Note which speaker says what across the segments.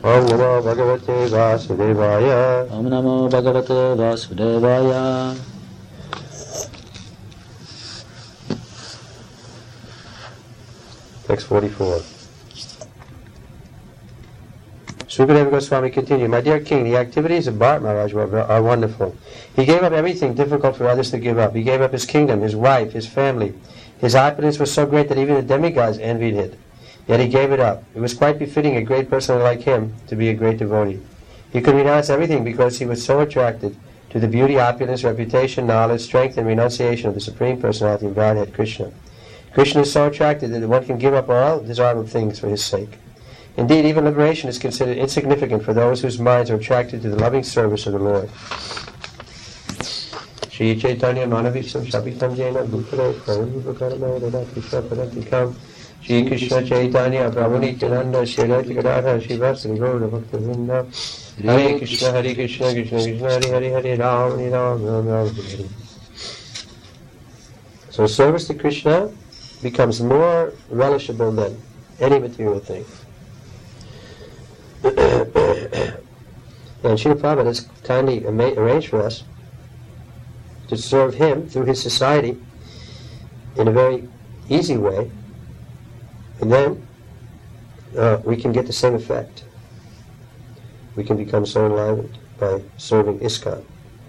Speaker 1: Om Namo Bhagavate Vasudevaya.
Speaker 2: Om Namo Bhagavate Vasudevaya.
Speaker 1: Text 44. Sukadeva Goswami continued, My dear king, the activities of Bharat Maharaj are wonderful. He gave up everything difficult for others to give up. He gave up his kingdom, his wife, his family. His opulence was so great that even the demigods envied it. Yet he gave it up. It was quite befitting a great person like him to be a great devotee. He could renounce everything because he was so attracted to the beauty, opulence, reputation, knowledge, strength, and renunciation of the Supreme Personality of Godhead, Krishna. Krishna is so attracted that one can give up all desirable things for his sake. Indeed, even liberation is considered insignificant for those whose minds are attracted to the loving service of the Lord. Shri Chaitanya Manavisam Sabitam Jena Bhutare Pranamukaramayana Radha Padatikam Shri Krishna Chaitanya Prabhu Nityananda Shri Radha Shiva Sri Gaura Bhakta Vrinda Hare Krishna Krishna Krishna Hare Hare Ram Ram Ram Hare. So service to Krishna becomes more relishable than any material thing. And Srila Prabhupada has kindly arranged for us to serve him through his society in a very easy way, and then we can get the same effect. We can become so enlivened by serving ISKCON.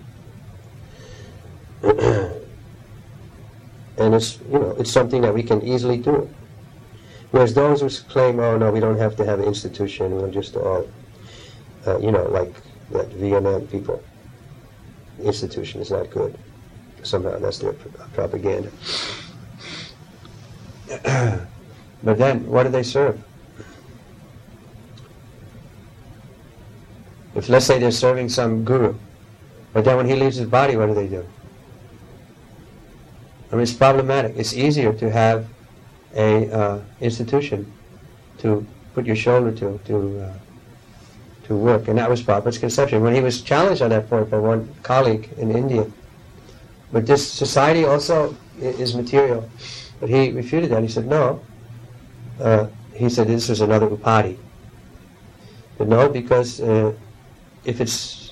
Speaker 1: And it's something that we can easily do. Whereas those who claim, oh no, we don't have to have an institution, we're just all, like that VNM people. The institution is not good. Somehow that's their propaganda. But then, what do they serve? If, let's say, they're serving some guru, but then when he leaves his body, what do? I mean, it's problematic. It's easier to have a institution to put your shoulder to work, and that was Prabhupada's conception. When he was challenged on that point by one colleague in India, but this society also is material, but he refuted that. He said no. He said this was another upadi. But no, because if it's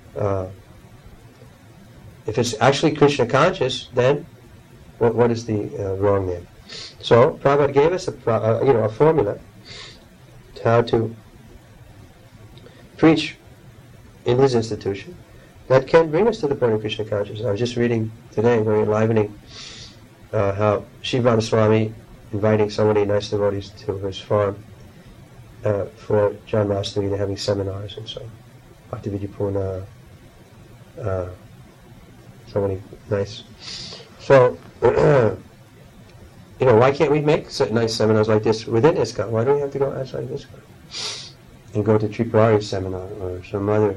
Speaker 1: actually Krishna conscious, then what is the wrong there? So Prabhupada gave us a formula to how to preach in his institution that can bring us to the point of Krishna consciousness. I was just reading today, very enlivening, how Shivananda Swami inviting so many nice devotees to his farm for Janmashtami. They're having seminars and so on. Bhaktivedanta Purna, so many nice. So, why can't we make nice seminars like this within ISKCON? Why do we have to go outside of ISKCON? And go to Tripurari seminar or some other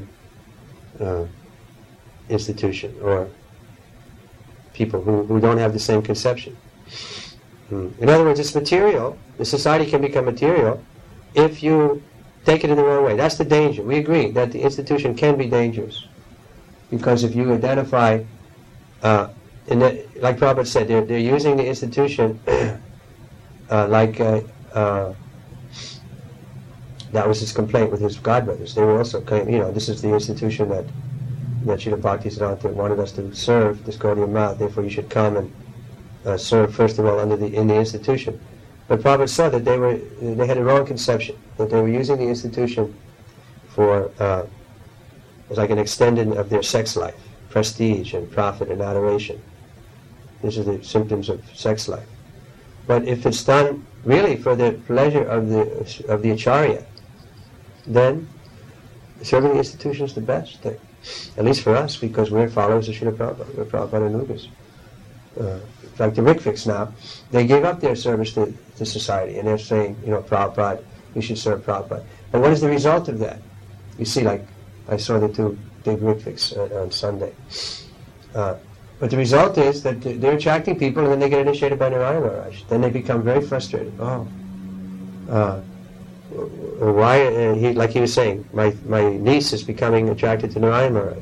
Speaker 1: institution, or people who don't have the same conception. In other words, it's material. The society can become material if you take it in the wrong way. That's the danger. We agree that the institution can be dangerous, because if you identify, like Prabhupada said, they're using the institution like that was his complaint with his godbrothers. They were also claiming, this is the institution that Srila Bhaktisiddhanta wanted us to serve, this Gaudiya Math, therefore you should come and serve first of all in the institution. But Prabhupada saw that they had a wrong conception, that they were using the institution for as like an extension of their sex life, prestige and profit and adoration. These are the symptoms of sex life. But if it's done really for the pleasure of the Acharya, then serving the institution is the best thing. At least for us, because we're followers of Srila Prabhupada. We're Prabhupada Anugas. In fact, the Rikviks now, they gave up their service to society, and they're saying, Prabhupada, we should serve Prabhupada. But what is the result of that? You see, like, I saw the two big Rikviks on Sunday. But the result is that they're attracting people, and then they get initiated by Narayana Maharaj. Then they become very frustrated. Why? Like he was saying, my niece is becoming attracted to Narayana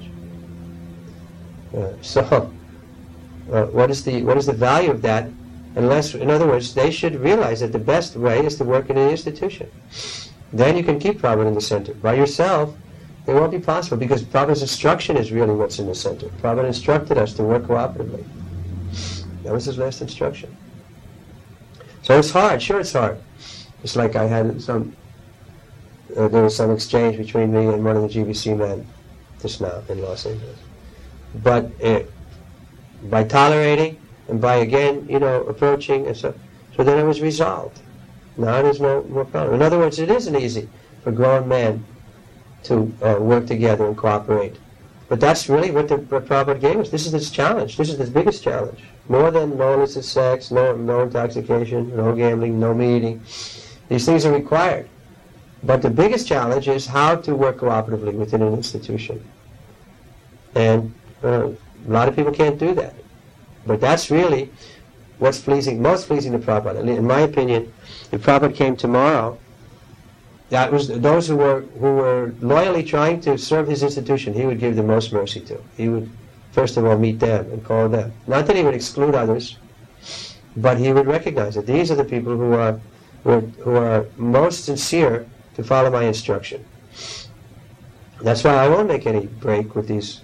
Speaker 1: Maharaj. What is the value of that? Unless, in other words, they should realize that the best way is to work in an institution. then you can keep Prabhupada in the center. By yourself, it won't be possible, because Prabhupada's instruction is really what's in the center. Prabhupada instructed us to work cooperatively. That was his last instruction. So it's hard, sure it's hard. It's like I had there was some exchange between me and one of the GBC men just now in Los Angeles. But by tolerating and by again, approaching and so then it was resolved. Now there's no more problem. In other words, it isn't easy for grown men to work together and cooperate. But that's really what Prabhupada gave us. This is his challenge. This is his biggest challenge. More than no illicit sex, no intoxication, no gambling, no meeting. These things are required. But the biggest challenge is how to work cooperatively within an institution. And a lot of people can't do that. But that's really what's most pleasing to Prabhupada. In my opinion, if Prabhupada came tomorrow, that was those who were loyally trying to serve his institution, he would give the most mercy to. He would, first of all, meet them and call them. Not that he would exclude others, but he would recognize that these are the people who are most sincere to follow my instruction. That's why I won't make any break with these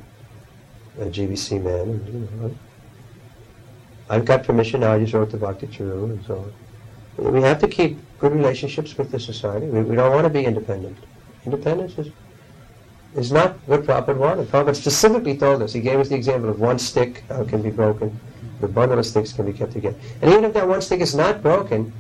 Speaker 1: GBC men. I've got permission now. I just wrote to Bhakti Charu and so on. We have to keep good relationships with the society. We don't want to be independent. Independence is not what Prabhupada wanted. Prabhupada specifically told us. He gave us the example of one stick can be broken. The bundle of sticks can be kept together. And even if that one stick is not broken,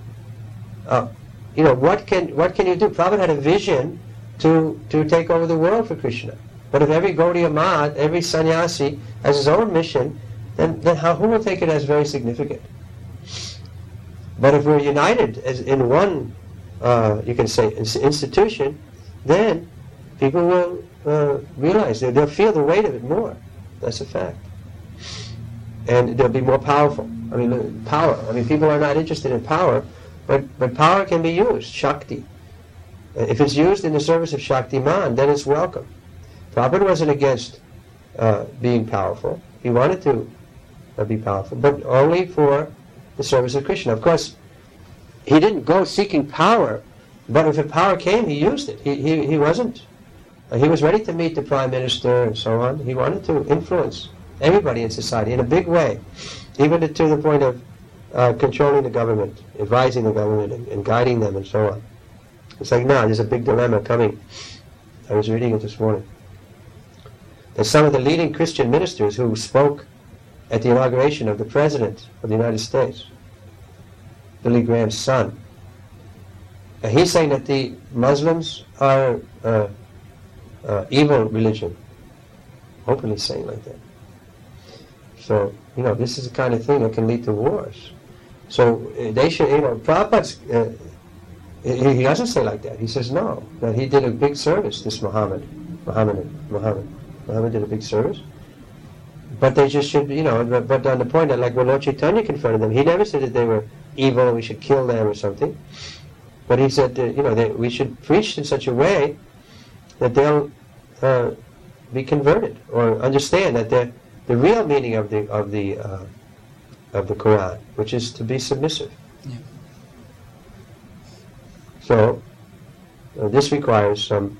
Speaker 1: what can you do? Prabhupada had a vision to take over the world for Krishna. But if every Gaudiya Math, every sannyasi has his own mission, then who will take it as very significant? But if we're united as in one, you can say, institution, then people will realize they'll feel the weight of it more. That's a fact. And they'll be more powerful. Power. People are not interested in power, but power can be used, Shakti. If it's used in the service of Shaktiman, then it's welcome. Prabhupada wasn't against being powerful. He wanted to be powerful, but only for the service of Krishna. Of course, he didn't go seeking power, but if the power came, he used it. He wasn't. He was ready to meet the Prime Minister and so on. He wanted to influence everybody in society in a big way, even to the point of controlling the government, advising the government and guiding them and so on. It's like, now there's a big dilemma coming. I was reading it this morning. There's some of the leading Christian ministers who spoke at the inauguration of the President of the United States, Billy Graham's son. He's saying that the Muslims are evil religion. Openly saying like that. So, this is the kind of thing that can lead to wars. So they should, Prabhupada's, he doesn't say like that. He says no, that he did a big service, this Muhammad did a big service. But they just should, but on the point that, like when Lord Chaitanya confronted them, he never said that they were evil and we should kill them or something. But he said, that we should preach in such a way that they'll be converted or understand that the real meaning of the Quran, which is to be submissive. Yeah. So this requires some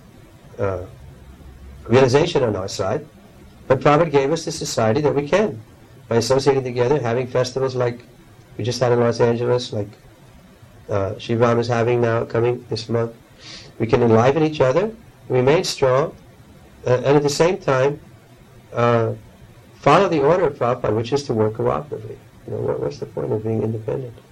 Speaker 1: realization on our side. But Prabhupada gave us the society that we can, by associating together, having festivals like we just had in Los Angeles, like Shiv Ram is having now, coming this month. We can enliven each other, remain strong, and at the same time follow the order of Prabhupada, which is to work cooperatively. What's the point of being independent?